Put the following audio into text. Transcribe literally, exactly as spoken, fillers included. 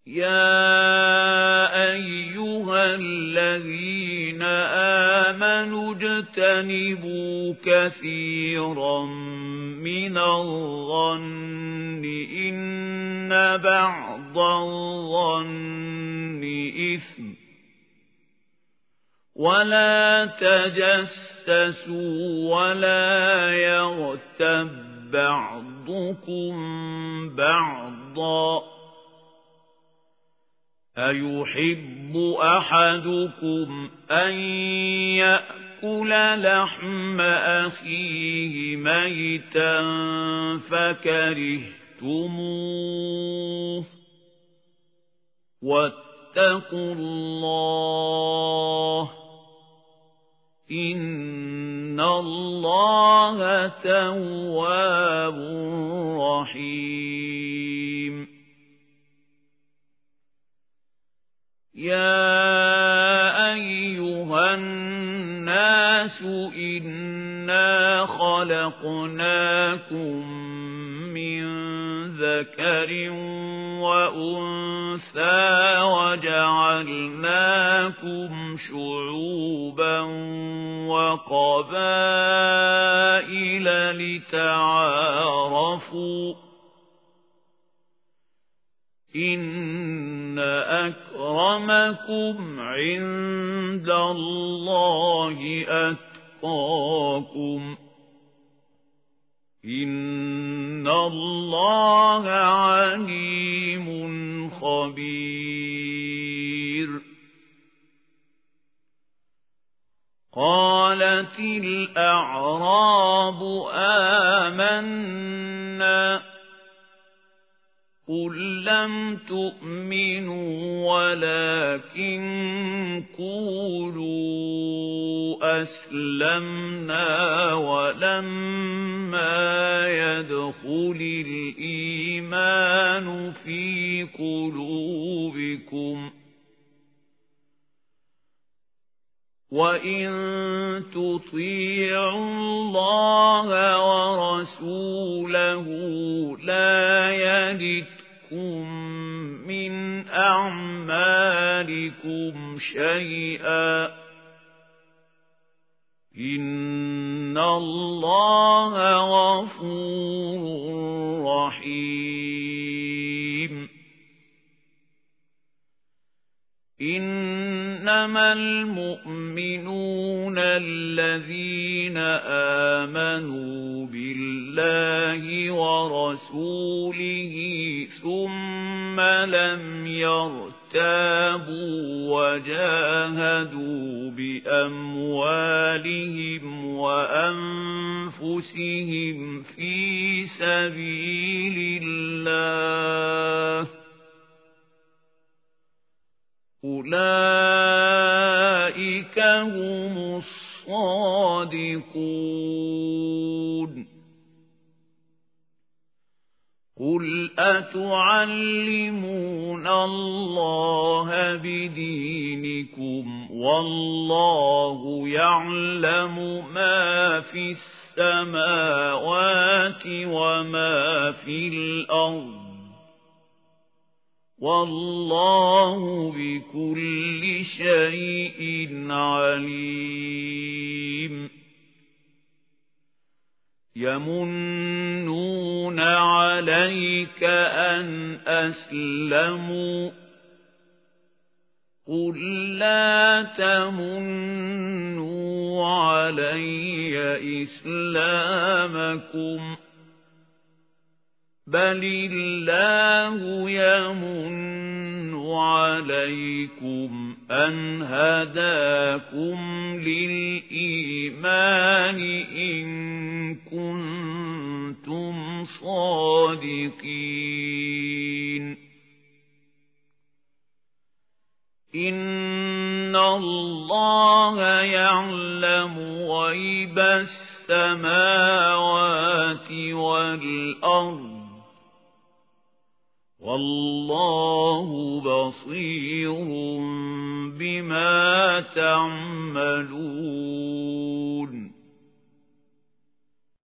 يَا أَيُّهَا الَّذِينَ آمَنُوا اجْتَنِبُوا كَثِيرًا مِنَ الظَّنِّ إِنَّ بَعْضَ الظَّنِّ إِثْمٌ ۖ وَلَا تَجَسَّسُوا وَلَا يَغْتَب بَّعْضُكُم بَعْضًا. أَيُحِبُّ أَحَدُكُمْ أَن يَأْكُلَ لَحْمَ أَخِيهِ مَيْتًا فَكَرِهْتُمُوهُ وَاتَّقُوا اللَّهَ إِنَّ اللَّهَ تَوَّابٌ رَحِيمٌ. يَا أَيُّهَا النَّاسُ إِنَّا خَلَقْنَاكُم مِّن ذَكَرٍ وَأُنثَىٰ وَجَعَلْنَاكُمْ شُعُوبًا وَقَبَائِلَ لِتَعَارَفُوا ۚ إِنَّ أَكْرَمَكُمْ عِندَ اللَّهِ أَتْقَاكُمْ ۚ إِنَّ اللَّهَ عَلِيمٌ خَبِيرٌ. قَالَتِ الْأَعْرَابُ آمَنَّا ۖ قُل لَّمْ تُؤْمِنُوا وَلَكِن قُولُوا أَسْلَمْنَا وَلَمَّا يَدْخُلِ الْإِيمَانُ فِي قُلُوبِكُمْ ۖ وَإِن تُطِيعُوا اللَّهَ وَرَسُولَهُ لَا يَلِتْكُم مِّنْ أَعْمَالِكُمْ شَيْئًا ۚ إِنَّ اللَّهَ غَفُورٌ رَّحِيمٌ. إِنَّمَا الْمُؤْمِنُونَ الَّذِينَ آمَنُوا بِاللَّهِ وَرَسُولِهِ ثُمَّ لَمْ يَرْتَابُوا وَجَاهَدُوا بِأَمْوَالِهِمْ وَأَنفُسِهِمْ فِي سَبِيلِ اللَّهِ ۚ أُولَئِكَ هُمُ الصَّادِقُونَ. قُلْ أَتُعَلِّمُونَ اللَّهَ بِدِينِكُمْ وَاللَّهُ يَعْلَمُ مَا فِي السَّمَاوَاتِ وَمَا فِي الْأَرْضِ، وَاللَّهُ بِكُلِّ شَيْءٍ عَلِيمٌ. يَمُنُّونَ عَلَيْكَ أَنْ أَسْلَمُوا ۖ قُل لَّا تَمُنُّوا عَلَيَّ إِسْلَامَكُمْ، بَلِ اللَّهُ يَمُنُّ عَلَيْكُمْ أَنْ هَدَاكُمْ لِلْإِيمَانِ إِن كُنتُمْ صَادِقِينَ. إِنَّ اللَّهَ يَعْلَمُ غَيْبَ السَّمَاوَاتِ وَالْأَرْضِ، وَاللَّهُ بَصِيرٌ بِمَا تَعْمَلُونَ.